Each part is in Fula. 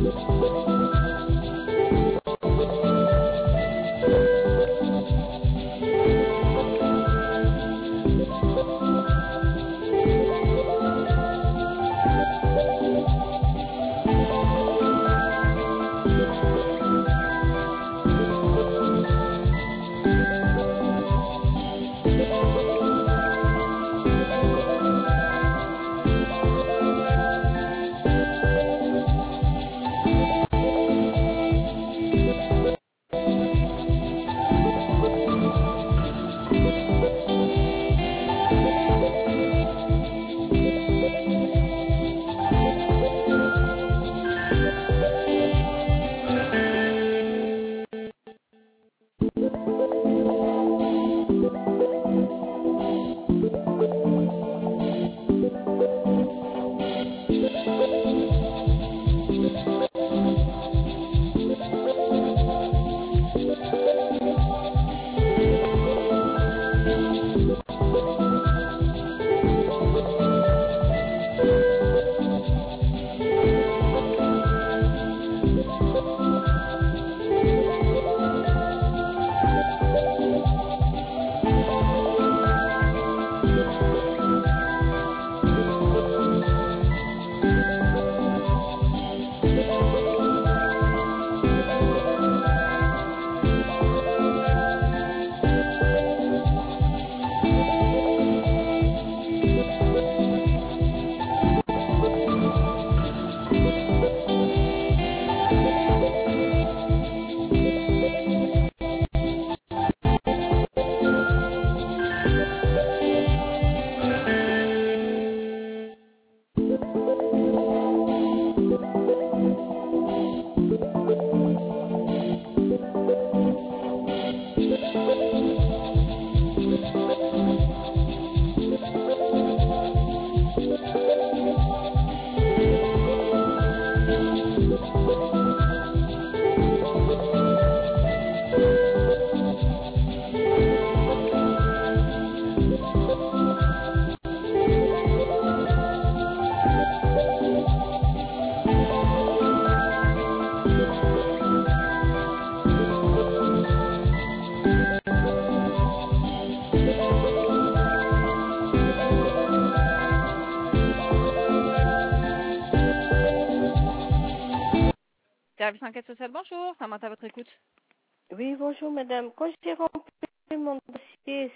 Service enquête sociale, bonjour, ça à votre écoute. Oui, bonjour madame. Quand j'ai rempli mon dossier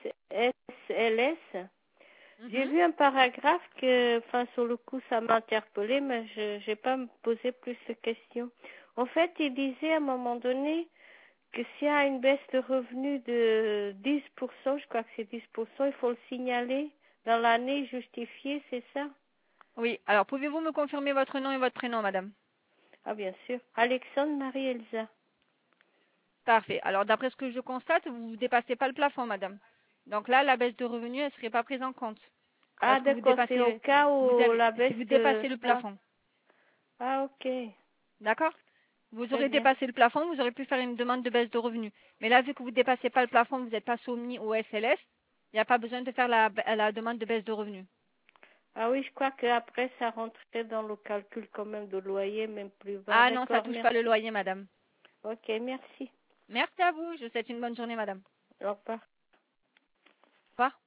SLS, j'ai vu un paragraphe que, enfin, sur le coup, ça m'a interpellé, mais je n'ai pas me posé plus de questions. En fait, il disait à un moment donné que s'il y a une baisse de revenus de 10%, je crois que c'est 10%, il faut le signaler dans l'année justifiée, c'est ça? Oui, alors pouvez-vous me confirmer votre nom et votre prénom, madame? Ah, bien sûr. Alexandre Marie-Elsa. Parfait. Alors, d'après ce que je constate, vous ne dépassez pas le plafond, madame. Donc là, la baisse de revenus, elle ne serait pas prise en compte. Ah, d'accord, c'est au cas où la baisse si vous dépassez le plafond. Ah, ok. D'accord? Vous aurez dépassé le plafond, vous aurez pu faire une demande de baisse de revenus. Mais là, vu que vous ne dépassez pas le plafond, vous n'êtes pas soumis au SLS, il n'y a pas besoin de faire la demande de baisse de revenus. Ah oui, je crois qu'après, ça rentrait dans le calcul quand même de loyer, même plus bas. Ah non, ça ne touche pas le loyer, madame. Ok, merci. Merci à vous. Je vous souhaite une bonne journée, madame. Au revoir. Au revoir.